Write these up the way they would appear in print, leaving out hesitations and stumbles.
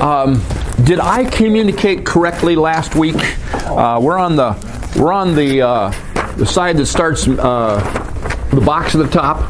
Did I communicate correctly last week? We're on the side that starts the box at the top.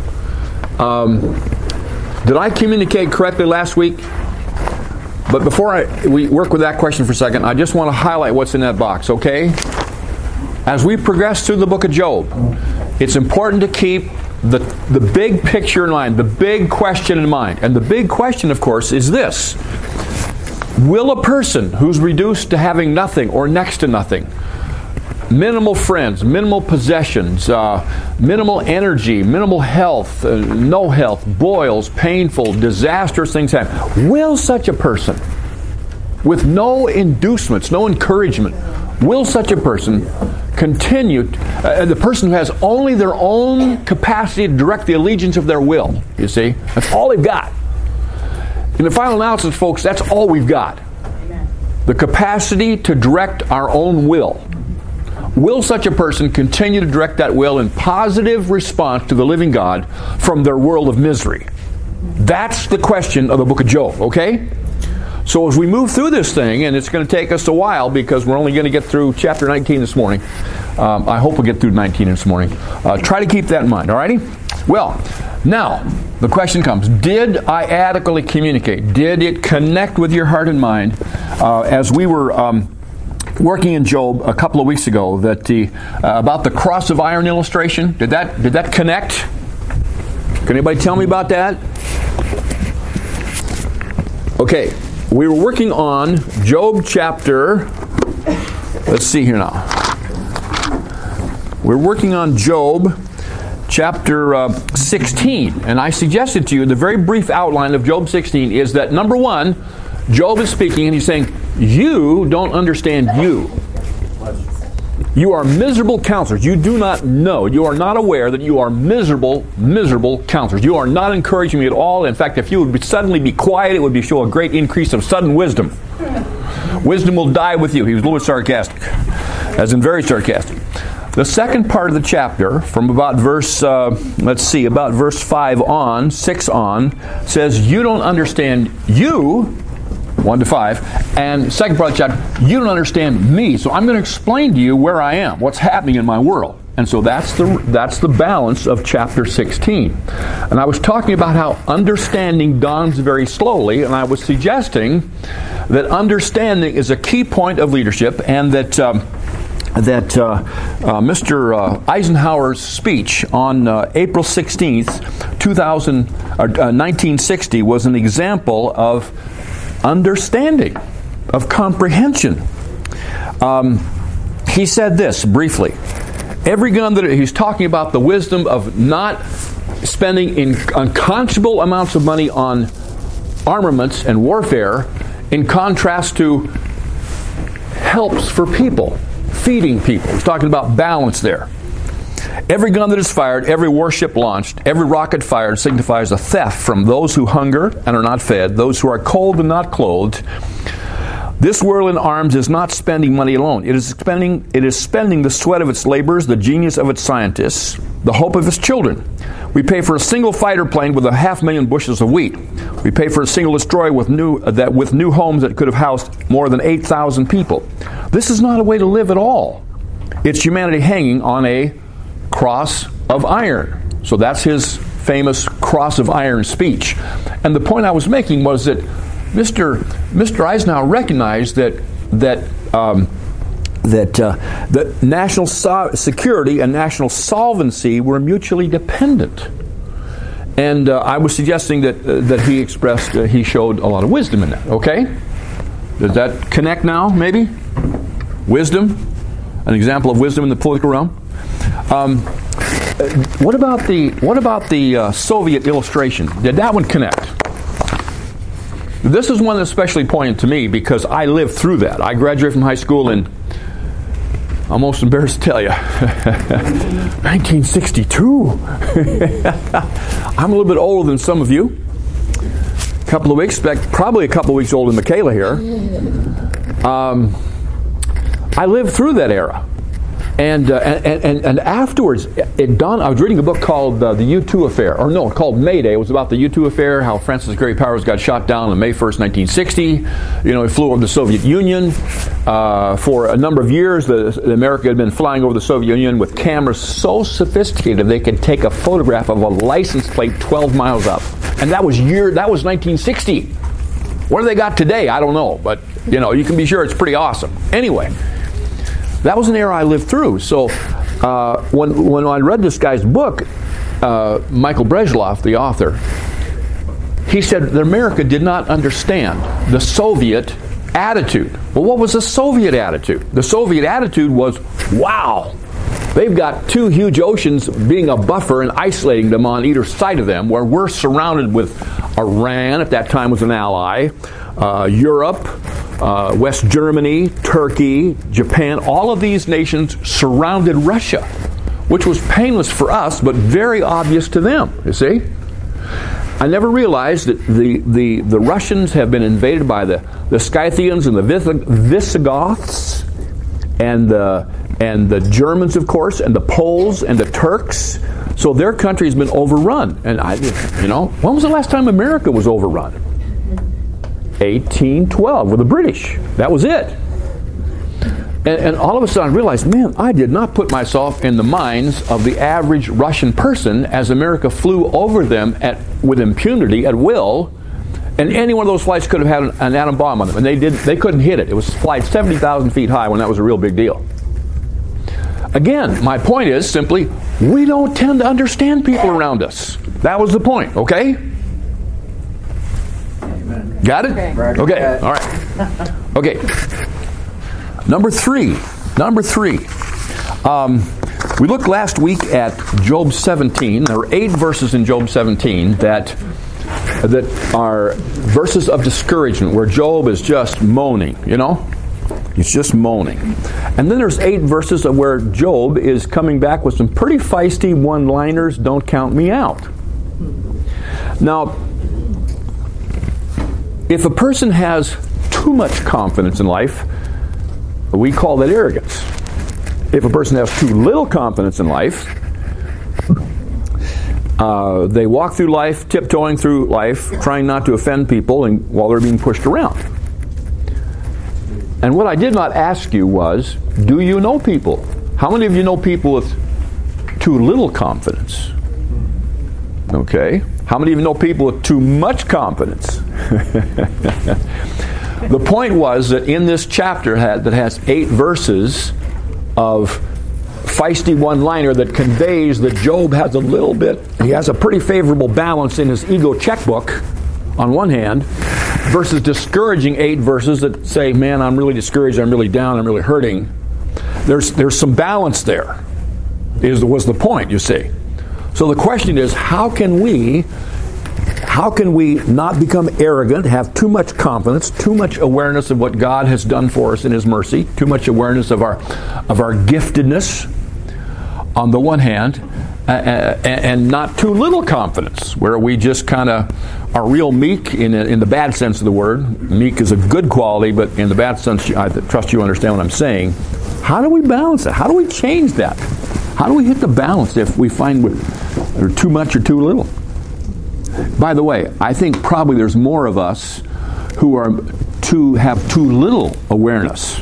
Did I communicate correctly last week? But before we work with that question for a second, I just want to highlight what's in that box, okay? As we progress through the book of Job, it's important to keep the big picture in mind, the big question in mind. And the big question, of course, is this. Will a person who's reduced to having nothing or next to nothing, minimal friends, minimal possessions, minimal energy, minimal health, no health, boils, painful, disastrous things happen, will such a person, with no inducements, no encouragement, will such a person continue, the person who has only their own capacity to direct the allegiance of their will, you see, that's all they've got. In the final analysis, folks, that's all we've got. Amen. The capacity to direct our own will. Will such a person continue to direct that will in positive response to the living God from their world of misery? That's the question of the book of Job, okay? So as we move through this thing, and it's going to take us a while because we're only going to get through chapter 19 this morning. I hope we'll get through 19 this morning. Try to keep that in mind, all righty? Well, now, the question comes, did I adequately communicate? Did it connect with your heart and mind? As we were working in Job a couple of weeks ago, that about the cross of iron illustration, did that connect? Can anybody tell me about that? Okay, we were working on Job chapter, let's see here now. We're working on Job chapter 16, and I suggested to you the very brief outline of Job 16 is that, number one, Job is speaking and he's saying, you don't understand you. You are miserable counselors. You do not know. You are not aware that you are miserable counselors. You are not encouraging me at all. In fact, if you would suddenly be quiet, it would show a great increase of sudden wisdom. Wisdom will die with you. He was a little bit sarcastic, as in very sarcastic. The second part of the chapter, from about verse, about verse 5 on, 6 on, says, you don't understand you, 1 to 5, and second part of the chapter, you don't understand me. So I'm going to explain to you where I am, what's happening in my world. And so that's the balance of chapter 16. And I was talking about how understanding dawns very slowly, and I was suggesting that understanding is a key point of leadership, and that Mr. Eisenhower's speech on April 16th, 1960 was an example of understanding, of comprehension. He said this briefly. Every gun that he's talking about the wisdom of not spending unconscionable amounts of money on armaments and warfare in contrast to helps for people. Feeding people. He's talking about balance there. Every gun that is fired, every warship launched, every rocket fired signifies a theft from those who hunger and are not fed, those who are cold and not clothed. This world in arms is not spending money alone. It is spending the sweat of its laborers, the genius of its scientists, the hope of its children. We pay for a single fighter plane with 500,000 bushels of wheat. We pay for a single destroyer with new homes that could have housed more than 8,000 people. This is not a way to live at all. It's humanity hanging on a cross of iron. So that's his famous cross of iron speech. And the point I was making was that Mr. Eisenhower recognized that national security and national solvency were mutually dependent. And I was suggesting that he showed a lot of wisdom in that. Okay? Does that connect now, maybe? Wisdom? An example of wisdom in the political realm? What about the Soviet illustration? Did that one connect? This is one that's especially poignant to me because I lived through that. I graduated from high school in, I'm almost embarrassed to tell you, 1962. I'm a little bit older than some of you. Probably a couple of weeks older than Michaela here. I lived through that era. And afterwards, it dawned. I was reading a book called the U-2 Affair, or no, called Mayday. It was about the U-2 Affair, how Francis Gary Powers got shot down on May 1st, 1960. He flew over the Soviet Union. For a number of years, America had been flying over the Soviet Union with cameras so sophisticated they could take a photograph of a license plate 12 miles up. And that was 1960. What do they got today? I don't know, but you can be sure it's pretty awesome. Anyway, that was an era I lived through. So when I read this guy's book, Michael Breslov, the author, he said that America did not understand the Soviet attitude. Well, what was the Soviet attitude? The Soviet attitude was, wow, they've got two huge oceans being a buffer and isolating them on either side of them, where we're surrounded with Iran, at that time was an ally, Europe, West Germany, Turkey, Japan. All of these nations surrounded Russia, which was painless for us, but very obvious to them, you see. I never realized that the Russians have been invaded by the Scythians and the Visigoths and the Germans, of course, and the Poles and the Turks. So their country has been overrun. And when was the last time America was overrun? 1812 with the British. That was it. And all of a sudden I realized, man, I did not put myself in the minds of the average Russian person as America flew over them with impunity at will, and any one of those flights could have had an atom bomb on them, and they couldn't hit it. It was flight 70,000 feet high when that was a real big deal. Again, my point is simply, we don't tend to understand people around us. That was the point, okay? Amen. Got it? Okay. All right. Okay. Number three. We looked last week at Job 17. There are 8 verses in Job 17 that are verses of discouragement, where Job is just moaning, He's just moaning. And then there's 8 verses of where Job is coming back with some pretty feisty one-liners, don't count me out. Now, if a person has too much confidence in life, we call that arrogance. If a person has too little confidence in life, they walk through life, tiptoeing through life, trying not to offend people while they're being pushed around. And what I did not ask you was, do you know people? How many of you know people with too little confidence? Okay. How many of you know people with too much confidence? The point was that in this chapter that has 8 verses of feisty one-liner that conveys that Job has he has a pretty favorable balance in his ego checkbook on one hand, versus discouraging 8 verses that say, man, I'm really discouraged, I'm really down, I'm really hurting. There's some balance there, was the point, you see. So the question is, how can we not become arrogant, have too much confidence, too much awareness of what God has done for us in His mercy, too much awareness of our giftedness on the one hand, and not too little confidence, where we just kind of are real meek in the bad sense of the word. Meek is a good quality, but in the bad sense, I trust you understand what I'm saying. How do we balance it? How do we change that? How do we hit the balance if we find we're too much or too little? By the way, I think probably there's more of us who have too little awareness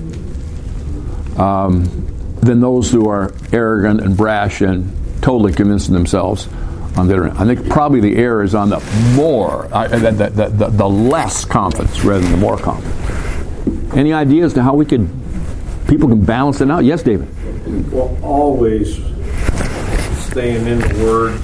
than those who are arrogant and brash and totally convinced of themselves on the other end. I think probably the error is on the less confidence rather than the more confidence. Any ideas to how people can balance it out? Yes, David. Well, always staying in the Word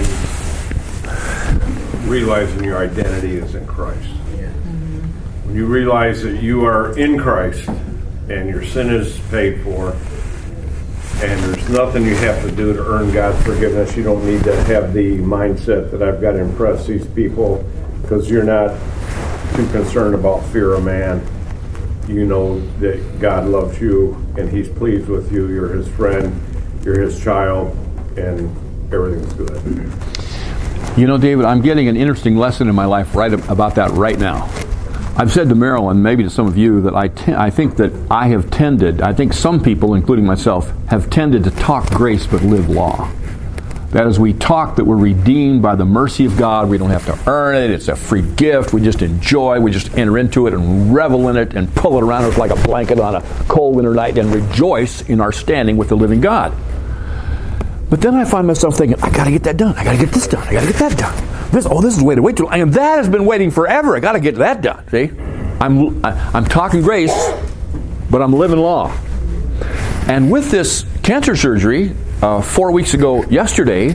and realizing your identity is in Christ. Yeah. When you realize that you are in Christ and your sin is paid for, and there's nothing you have to do to earn God's forgiveness. You don't need to have the mindset that I've got to impress these people, because you're not too concerned about fear of man. You know that God loves you and He's pleased with you. You're His friend, you're His child, and everything's good. You know, David, I'm getting an interesting lesson in my life about that right now. I've said to Marilyn, maybe to some of you, that I think that I think some people, including myself, have tended to talk grace but live law. That is, we talk that we're redeemed by the mercy of God. We don't have to earn it. It's a free gift. We just enjoy. We just enter into it and revel in it and pull it around us like a blanket on a cold winter night and rejoice in our standing with the living God. But then I find myself thinking, I got to get that done. I got to get this done. I got to get that done. This is way too long. And that has been waiting forever. I got to get that done. See, I'm talking grace, but I'm living law. And with this cancer surgery 4 weeks ago yesterday,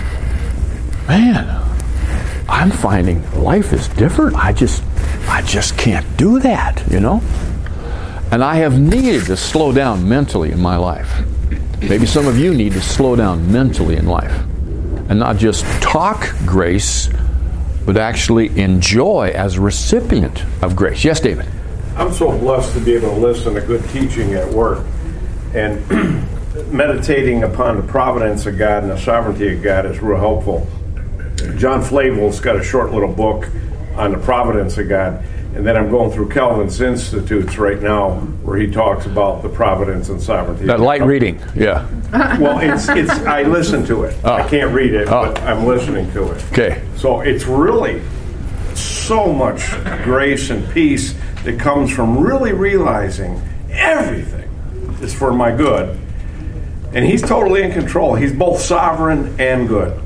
man, I'm finding life is different. I just can't do that, you know. And I have needed to slow down mentally in my life. Maybe some of you need to slow down mentally in life and not just talk grace, but actually enjoy as a recipient of grace. Yes, David? I'm so blessed to be able to listen to good teaching at work and meditating upon the providence of God and the sovereignty of God is real helpful. John Flavel's got a short little book on the providence of God. And then I'm going through Calvin's Institutes right now, where he talks about the providence and sovereignty. That light reading, yeah. Well, it's I listen to it. I can't read it, but I'm listening to it. Okay. So it's really so much grace and peace that comes from really realizing everything is for my good. And he's totally in control. He's both sovereign and good.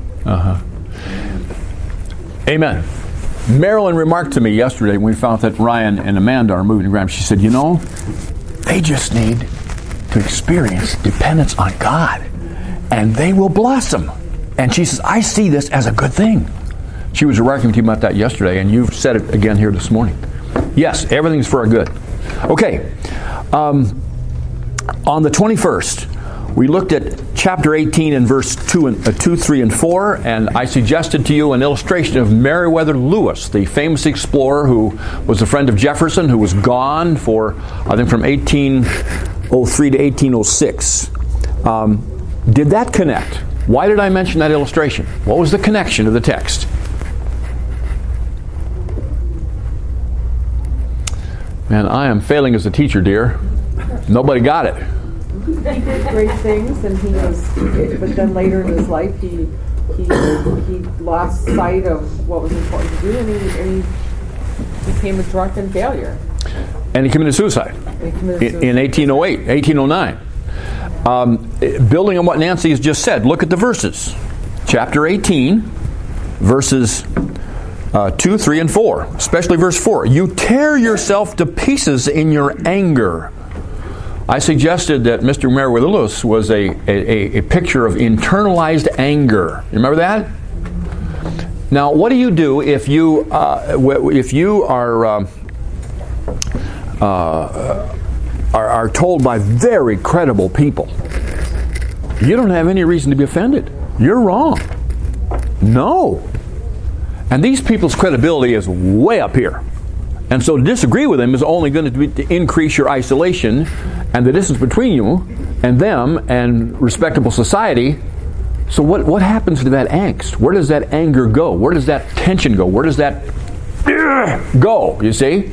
Amen. Marilyn remarked to me yesterday when we found that Ryan and Amanda are moving to Graham. She said, you know, they just need to experience dependence on God, and they will blossom. And she says, I see this as a good thing. She was remarking to you about that yesterday, and you've said it again here this morning. Yes, everything's for our good. Okay. On the 21st, we looked at chapter 18 and verse 2, 3, and 4, and I suggested to you an illustration of Meriwether Lewis, the famous explorer who was a friend of Jefferson, who was gone for, I think, from 1803 to 1806. Did that connect? Why did I mention that illustration? What was the connection to the text? Man, I am failing as a teacher, dear. Nobody got it. He did great things, and but then later in his life, he lost sight of what was important to do, and he became a drunken failure. And he committed suicide in 1808, 1809. Building on what Nancy has just said, look at the verses. Chapter 18, verses 2, 3, and 4, especially verse 4. You tear yourself to pieces in your anger. I suggested that Mr. Meriwether Lewis was a picture of internalized anger. You remember that? Now, what do you do if you are told by very credible people, you don't have any reason to be offended? You're wrong. No. And these people's credibility is way up here. And so to disagree with them is only going to increase your isolation and the distance between you and them and respectable society. So what happens to that angst? Where does that anger go? Where does that tension go? Where does that go, you see?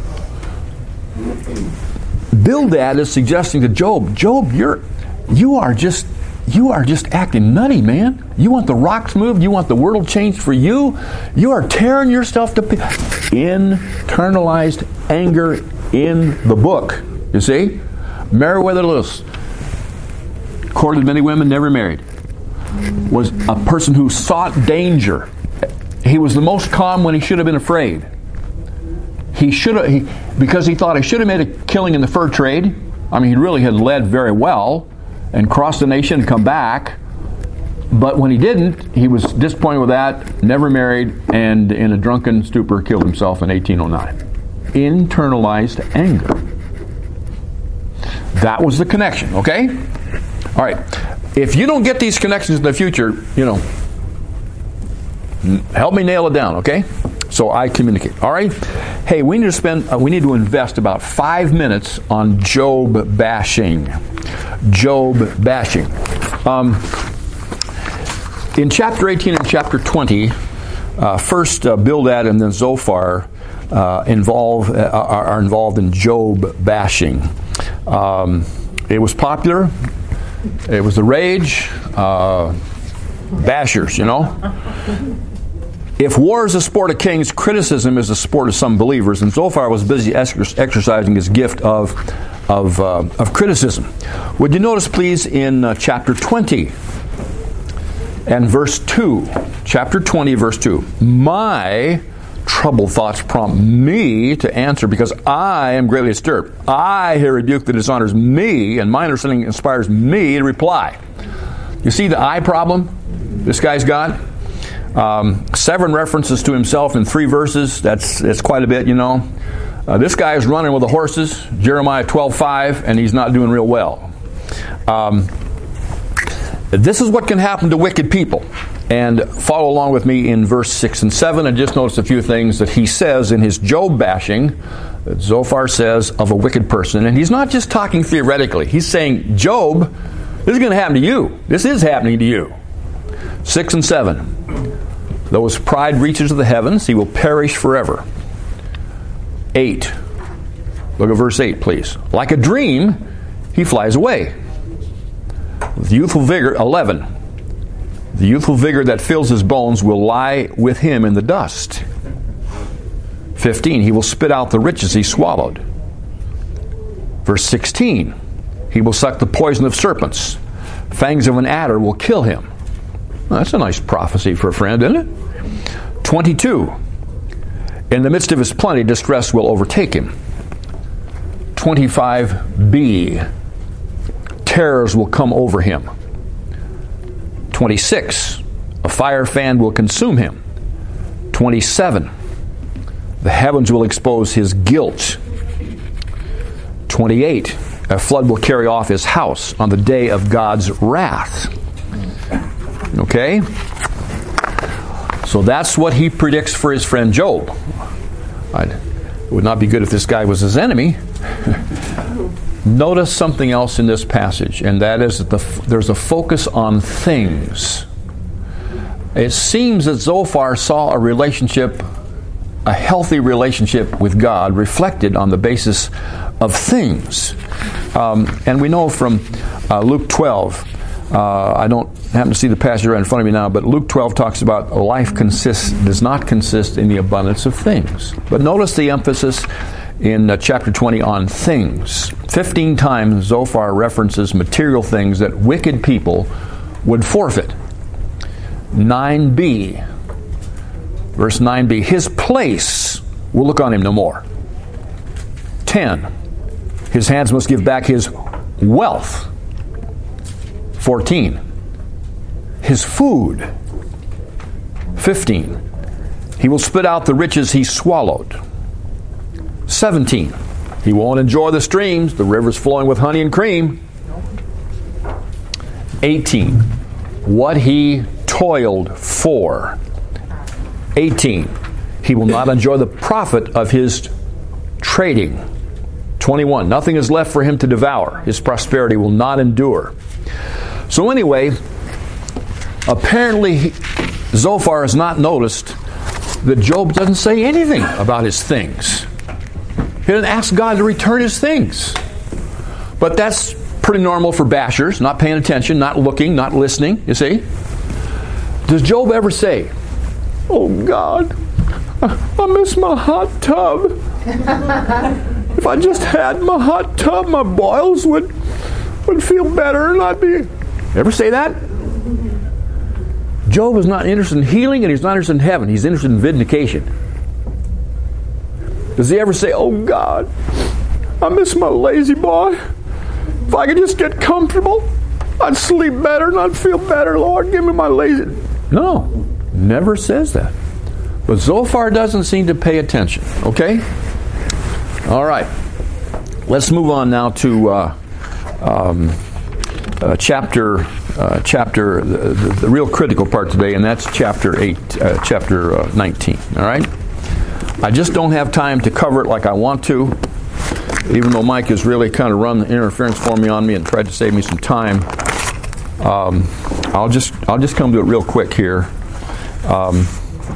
Bildad is suggesting to Job, you are just acting nutty, man. You want the rocks moved? You want the world changed for you? You are tearing yourself to pieces. Internalized anger in the book. You see? Meriwether Lewis, courted many women, never married, was a person who sought danger. He was the most calm when he should have been afraid. Because he thought, I should have made a killing in the fur trade. I mean, he really had led very well and crossed the nation and come back. But when he didn't, he was disappointed with that, never married, and in a drunken stupor killed himself in 1809. Internalized anger. That was the connection, okay? All right. If you don't get these connections in the future, help me nail it down, okay? So I communicate. All right? Hey, we need to invest about 5 minutes on Job bashing. Job bashing. In chapter 18 and chapter 20, first Bildad and then Zophar are involved in Job bashing. It was popular. It was the rage. Bashers, you know. If war is a sport of kings, criticism is a sport of some believers, and Zophar was busy exercising his gift of criticism. Would you notice, please, in chapter 20 and verse 2, chapter 20, verse 2, my troubled thoughts prompt me to answer because I am greatly disturbed. I hear rebuke that dishonors me, and my understanding inspires me to reply. You see the I problem this guy's got? 7 references to himself in 3 verses. That's quite a bit, you know. This guy is running with the horses, Jeremiah 12:5, and he's not doing real well. This is what can happen to wicked people. And follow along with me in verse 6 and 7, and just notice a few things that he says in his Job bashing that Zophar says of a wicked person. And he's not just talking theoretically. He's saying, Job, this is going to happen to you. This is happening to you. 6 and 7. Though his pride reaches to the heavens, he will perish forever. 8. Look at verse 8, please. Like a dream, he flies away. With youthful vigor, 11. The youthful vigor that fills his bones will lie with him in the dust. 15. He will spit out the riches he swallowed. Verse 16. He will suck the poison of serpents. Fangs of an adder will kill him. Well, that's a nice prophecy for a friend, isn't it? 22. In the midst of his plenty, distress will overtake him. 25b. Terrors will come over him. 26. A fire fan will consume him. 27. The heavens will expose his guilt. 28. A flood will carry off his house on the day of God's wrath. Okay? So that's what he predicts for his friend Job. It would not be good if this guy was his enemy. Notice something else in this passage, and that is that there's a focus on things. It seems that Zophar saw a relationship, a healthy relationship with God, reflected on the basis of things. And we know from Luke 12, I don't happen to see the passage right in front of me now, but Luke 12 talks about life does not consist in the abundance of things. But notice the emphasis in chapter 20 on things. 15 times Zophar references material things that wicked people would forfeit. 9b, verse 9b, his place will look on him no more. 10, his hands must give back his wealth. 14, his food. 15, he will spit out the riches he swallowed. 17, he won't enjoy the streams, the rivers flowing with honey and cream. 18, what he toiled for. 18, he will not enjoy the profit of his trading. 21, nothing is left for him to devour. His prosperity will not endure. So anyway, apparently Zophar has not noticed that Job doesn't say anything about his things. He doesn't ask God to return his things. But that's pretty normal for bashers, not paying attention, not looking, not listening, you see. Does Job ever say, oh God, I miss my hot tub. If I just had my hot tub, my boils would feel better and I'd be... Ever say that? Job is not interested in healing and he's not interested in heaven. He's interested in vindication. Does he ever say, oh God, I miss my lazy boy. If I could just get comfortable, I'd sleep better and I'd feel better. Lord, give me my lazy... No, never says that. But Zophar doesn't seem to pay attention. Okay? All right. Let's move on now to the real critical part today, and that's chapter 19. All right? I just don't have time to cover it like I want to, even though Mike has really kind of run the interference for me on me and tried to save me some time. I'll just come to it real quick here.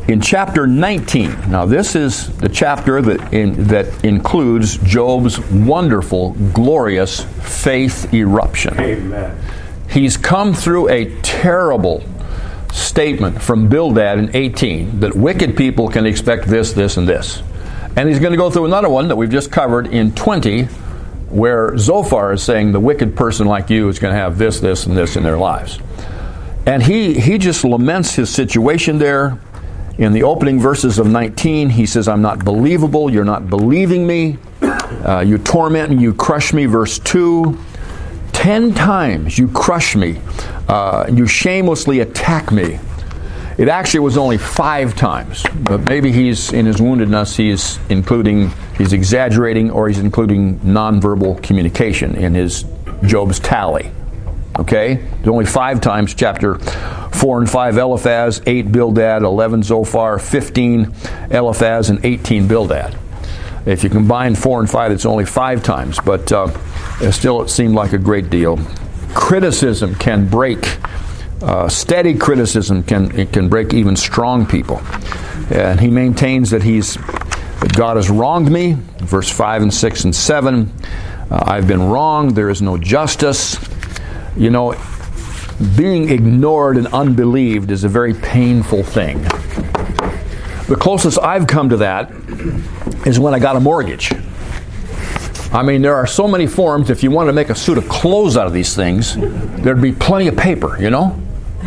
In chapter 19, now this is the chapter that includes Job's wonderful, glorious faith eruption. Amen. He's come through a terrible statement from Bildad in 18 that wicked people can expect this, this, and this. And he's going to go through another one that we've just covered in 20, where Zophar is saying the wicked person like you is going to have this, this, and this in their lives. And he just laments his situation there. In the opening verses of 19, he says, I'm not believable, you're not believing me, you torment me, you crush me. Verse 2, 10 times you crush me, you shamelessly attack me. It actually was only 5 times, but maybe he's, in his woundedness, he's exaggerating, or he's including nonverbal communication in his Job's tally. Okay? There's only 5 times, chapter 4 and 5 Eliphaz, 8 Bildad, 11 Zophar, 15 Eliphaz, and 18 Bildad. If you combine 4 and 5, it's only 5 times, but still it seemed like a great deal. Criticism can break. Steady criticism can break even strong people. And he maintains that God has wronged me, verse 5 and 6 and 7. I've been wronged, there is no justice. You know, being ignored and unbelieved is a very painful thing. The closest I've come to that is when I got a mortgage. I mean, there are so many forms. If you wanted to make a suit of clothes out of these things, there'd be plenty of paper, you know?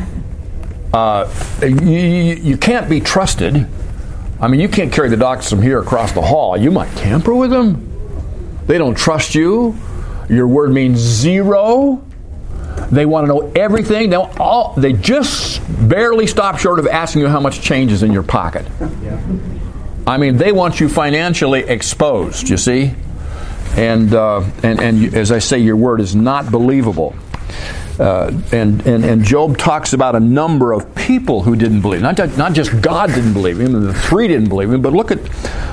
You can't be trusted. I mean, you can't carry the documents from here across the hall. You might tamper with them. They don't trust you. Your word means zero. They want to know everything. They just barely stop short of asking you how much change is in your pocket. I mean, they want you financially exposed, you see? And as I say, your word is not believable. And Job talks about a number of people who didn't believe. Not just God didn't believe him, and the 3 didn't believe him, but look at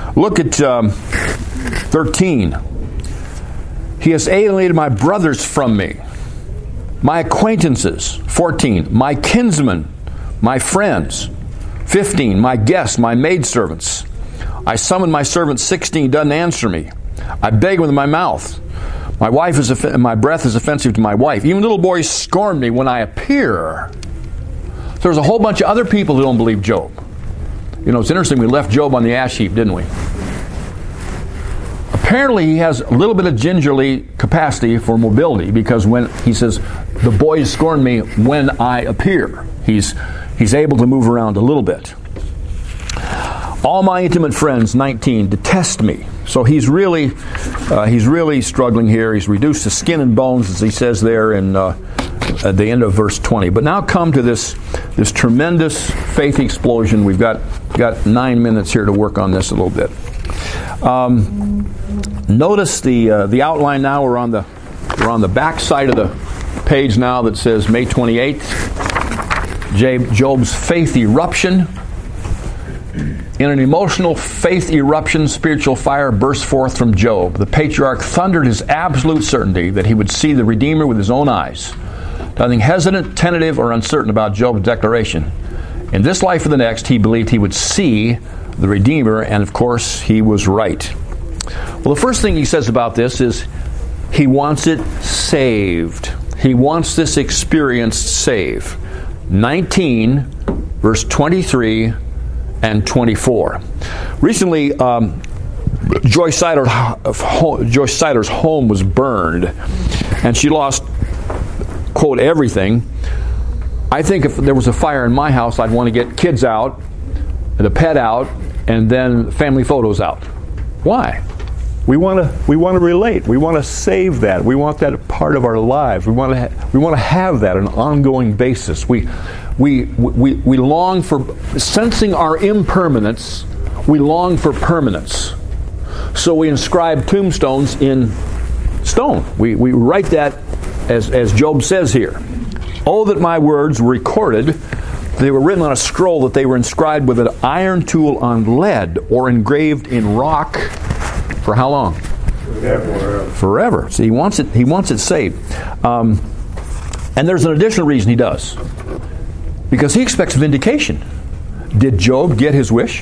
13. He has alienated my brothers from me, my acquaintances. 14. My kinsmen, my friends. 15. My guests, my maidservants. I summoned my servant 16, he doesn't answer me. I beg with my mouth. My breath is offensive to my wife. Even little boys scorn me when I appear. So there's a whole bunch of other people who don't believe Job. You know, it's interesting, we left Job on the ash heap, didn't we? Apparently he has a little bit of gingerly capacity for mobility, because when he says, the boys scorn me when I appear, he's able to move around a little bit. All my intimate friends, 19, detest me. So he's really struggling here. He's reduced to skin and bones, as he says there at the end of verse 20. But now come to this tremendous faith explosion. We've got 9 minutes here to work on this a little bit. Notice the outline now. We're on the back side of the page now that says May 28th. Job's faith eruption. In an emotional faith eruption, spiritual fire burst forth from Job. The patriarch thundered his absolute certainty that he would see the Redeemer with his own eyes. Nothing hesitant, tentative, or uncertain about Job's declaration. In this life or the next, he believed he would see the Redeemer, and of course, he was right. Well, the first thing he says about this is he wants it saved. He wants this experience saved. 19, verse 23 and 24. Recently, Joyce Sider's home was burned, and she lost, quote, everything. I think if there was a fire in my house, I'd want to get kids out, the pet out, and then family photos out. Why? We want to relate. We want to save that. We want that part of our lives. We want to have that on an ongoing basis. We long for, sensing our impermanence, we long for permanence. So we inscribe tombstones in stone. We write that as Job says here. Oh, that my words were recorded. They were written on a scroll, that they were inscribed with an iron tool on lead, or engraved in rock. For how long? Forever. See, he wants it saved. And there's an additional reason he does. Because he expects vindication. Did Job get his wish?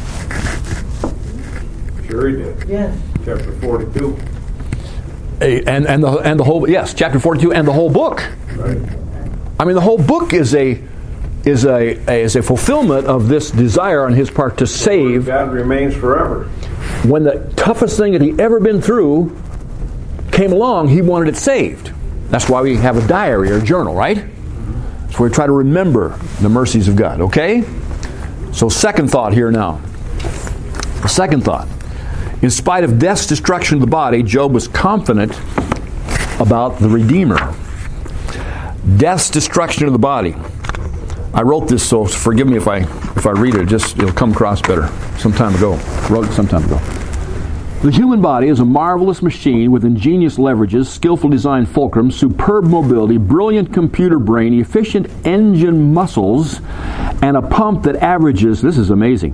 Sure he did. Yes. Chapter 42. And the whole, yes, chapter 42 and the whole book. Right. I mean, the whole book is a fulfillment of this desire on his part to save. God remains forever. When the toughest thing that he ever been through came along, he wanted it saved. That's why we have a diary or a journal, right? So we try to remember the mercies of God, okay? So second thought here now. The second thought. In spite of death's destruction of the body, Job was confident about the Redeemer. Death's destruction of the body. I wrote this, so forgive me if I read it. It'll come across better. Some time ago. Wrote it some time ago. The human body is a marvelous machine with ingenious leverages, skillful design fulcrum, superb mobility, brilliant computer brain, efficient engine muscles, and a pump that averages, this is amazing,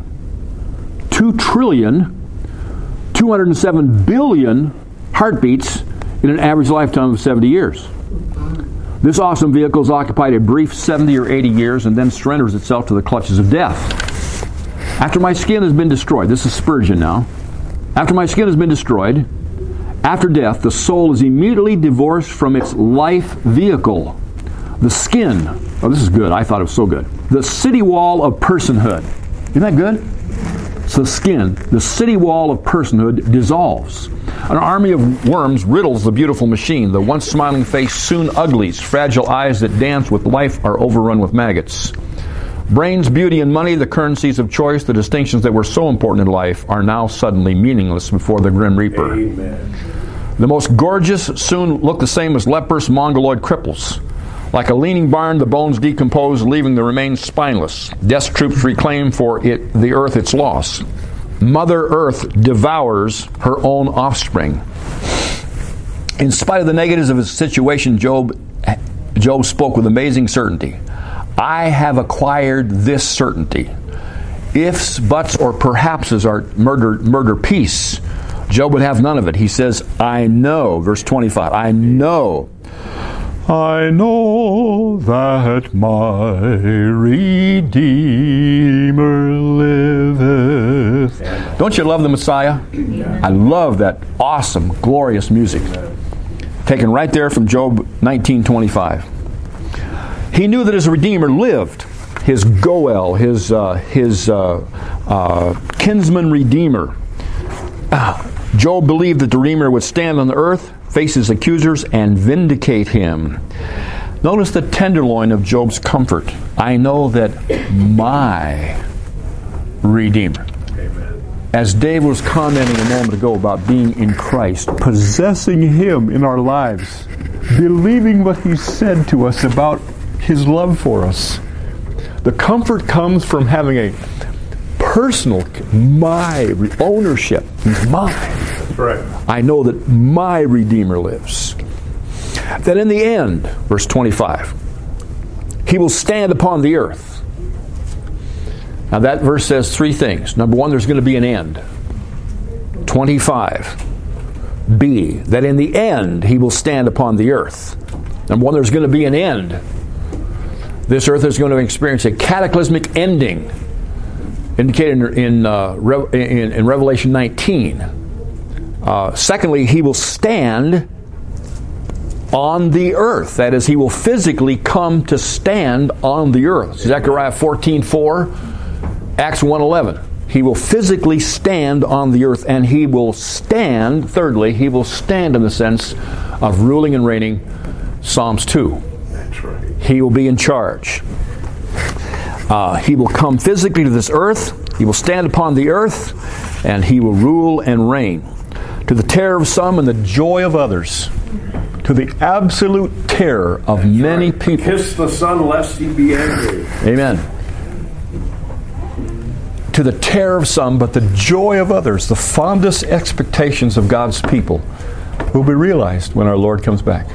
2,207 billion heartbeats in an average lifetime of 70 years. This awesome vehicle has occupied a brief 70 or 80 years and then surrenders itself to the clutches of death. After my skin has been destroyed, this is Spurgeon now, after my skin has been destroyed, after death, the soul is immediately divorced from its life vehicle. The skin, oh, this is good. I thought it was so good. The city wall of personhood. Isn't that good? So the skin, the city wall of personhood dissolves. An army of worms riddles the beautiful machine. The once smiling face soon uglies. Fragile eyes that dance with life are overrun with maggots. Brains, beauty, and money, the currencies of choice, the distinctions that were so important in life, are now suddenly meaningless before the grim reaper. Amen. The most gorgeous soon look the same as leprous, mongoloid cripples. Like a leaning barn, the bones decompose, leaving the remains spineless. Death's troops reclaim for the earth its loss. Mother Earth devours her own offspring. In spite of the negatives of his situation, Job spoke with amazing certainty. I have acquired this certainty. Ifs, buts, or perhapses are murder peace. Job would have none of it. He says, I know, verse 25, I know that my Redeemer liveth. Don't you love the Messiah? I love that awesome, glorious music. Taken right there from Job 19:25. He knew that his Redeemer lived. His Goel, his kinsman Redeemer. Job believed that the Redeemer would stand on the earth, face his accusers, and vindicate him. Notice the tenderloin of Job's comfort. I know that my Redeemer. Amen. As Dave was commenting a moment ago about being in Christ, possessing Him in our lives, believing what He said to us about His love for us. The comfort comes from having a personal, my ownership. He's mine. That's right. I know that my Redeemer lives. That in the end, verse 25, He will stand upon the earth. Now that verse says three things. Number one, there's going to be an end. 25. B, that in the end He will stand upon the earth. Number one, there's going to be an end. This earth is going to experience a cataclysmic ending, indicated in Revelation 19. Secondly, He will stand on the earth. That is, He will physically come to stand on the earth. Zechariah 14:4, Acts 1:11. He will physically stand on the earth, and He will stand, thirdly, He will stand in the sense of ruling and reigning, Psalms 2. That's right. He will be in charge. He will come physically to this earth. He will stand upon the earth, and He will rule and reign. To the terror of some and the joy of others. To the absolute terror of many people. Kiss the Son lest He be angry. Amen. To the terror of some, but the joy of others. The fondest expectations of God's people will be realized when our Lord comes back.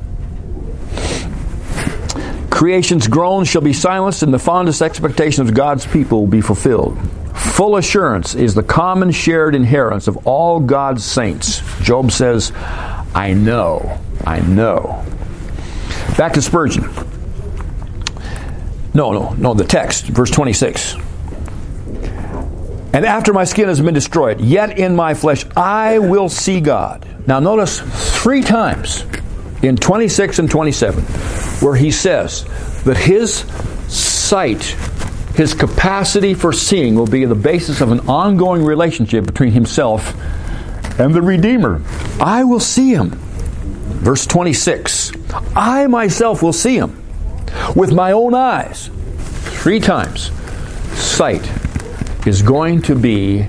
Creation's groans shall be silenced, and the fondest expectations of God's people will be fulfilled. Full assurance is the common shared inheritance of all God's saints. Job says, I know. Back to Spurgeon. No, the text, verse 26. And after my skin has been destroyed, yet in my flesh I will see God. Now notice 3 times in 26 and 27 where he says that his sight, his capacity for seeing will be the basis of an ongoing relationship between himself and the Redeemer. I will see him. Verse 26, I myself will see him with my own eyes. 3 times. Sight is going to be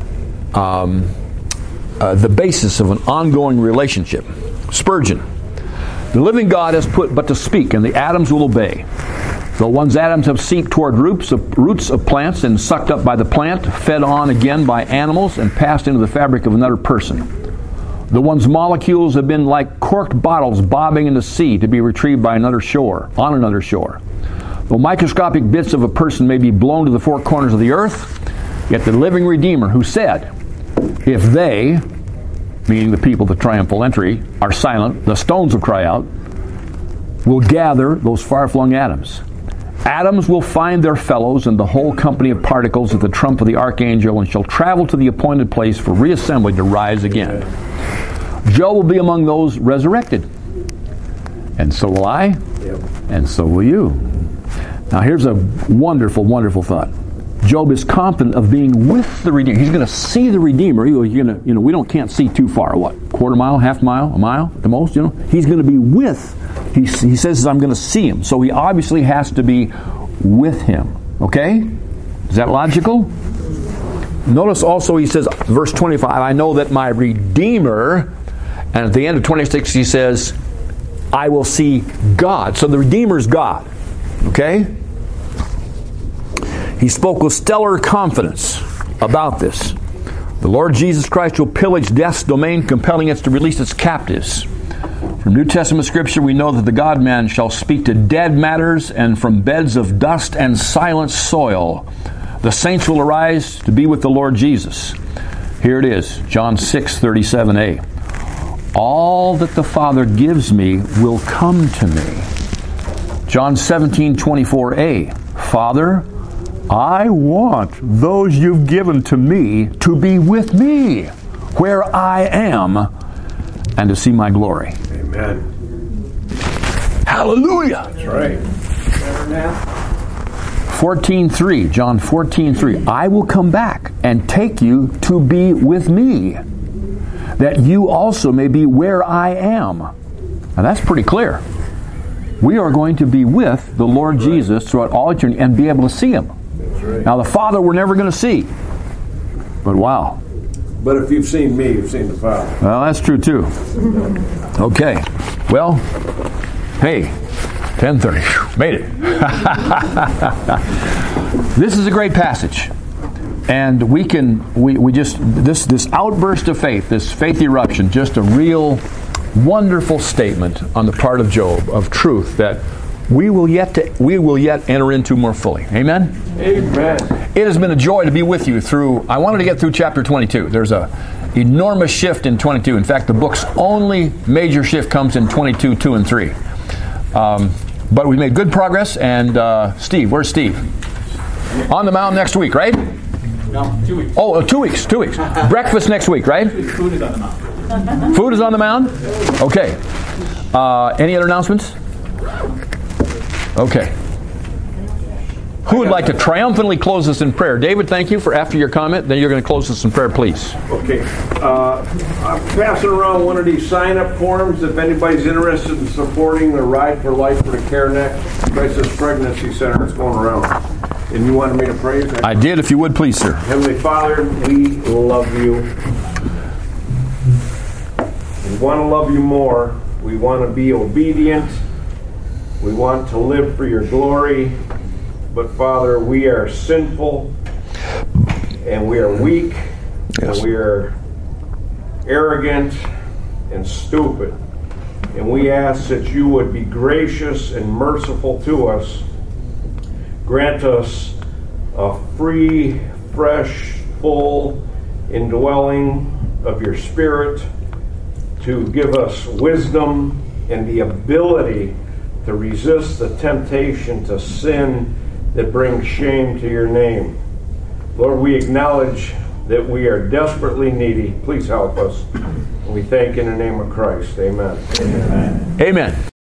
the basis of an ongoing relationship. Spurgeon, the living God has put but to speak, and the atoms will obey. Though one's atoms have seeped toward roots of plants and sucked up by the plant, fed on again by animals, and passed into the fabric of another person. The one's molecules have been like corked bottles bobbing in the sea to be retrieved by another shore, on another shore. Though microscopic bits of a person may be blown to the 4 corners of the earth, yet the living Redeemer who said, if they, meaning the people of the triumphal entry, are silent, the stones will cry out, will gather those far-flung atoms. Atoms will find their fellows and the whole company of particles at the trump of the archangel and shall travel to the appointed place for reassembly to rise again. Joe will be among those resurrected. And so will I, and so will you. Now here's a wonderful, wonderful thought. Job is confident of being with the Redeemer. He's going to see the Redeemer. We can't see too far. What? Quarter mile, half mile, a mile at the most? He's going to be with. He says, I'm going to see him. So he obviously has to be with him. Okay? Is that logical? Notice also he says, verse 25, I know that my Redeemer, and at the end of 26 he says, I will see God. So the Redeemer is God. Okay? He spoke with stellar confidence about this. The Lord Jesus Christ will pillage death's domain, compelling it to release its captives. From New Testament Scripture, we know that the God-man shall speak to dead matters, and from beds of dust and silent soil, the saints will arise to be with the Lord Jesus. Here it is, John 6:37a. All that the Father gives me will come to me. John 17:24a. Father, I want those you've given to me to be with me where I am and to see my glory. Amen. Hallelujah. That's right. 14:3, John 14:3. I will come back and take you to be with me, that you also may be where I am. Now that's pretty clear. We are going to be with the Lord Jesus throughout all eternity and be able to see him. Right. Now the Father we're never going to see. But wow. But if you've seen me, you've seen the Father. Well, that's true too. Okay. Well, hey, 10:30. Made it. This is a great passage. And we just this outburst of faith, this faith eruption, just a real wonderful statement on the part of Job of truth that we will yet enter into more fully. Amen? Amen. It has been a joy to be with you through. I wanted to get through chapter 22. There's a enormous shift in 22. In fact, the book's only major shift comes in 22, 2, and 3. But we made good progress. And Steve, where's Steve? On the mound next week, right? No, 2 weeks. Oh, 2 weeks. 2 weeks. Breakfast next week, right? Food is on the mound. Food is on the mound? Okay. Any other announcements? Okay. Who would like to triumphantly close us in prayer? David, thank you for after your comment. Then you're going to close us in prayer, please. Okay. I'm passing around one of these sign-up forms if anybody's interested in supporting the Ride for Life for the CareNet Crisis Pregnancy Center that's going around. And you wanted me to pray? I did, if you would, please, sir. Heavenly Father, we love you. We want to love you more. We want to be obedient. We want to live for your glory. But Father, we are sinful and we are weak and we are arrogant and stupid. And we ask that you would be gracious and merciful to us. Grant us a free, fresh, full indwelling of your Spirit to give us wisdom and the ability to resist the temptation to sin that brings shame to your name. Lord, we acknowledge that we are desperately needy. Please help us. And we thank in the name of Christ. Amen. Amen.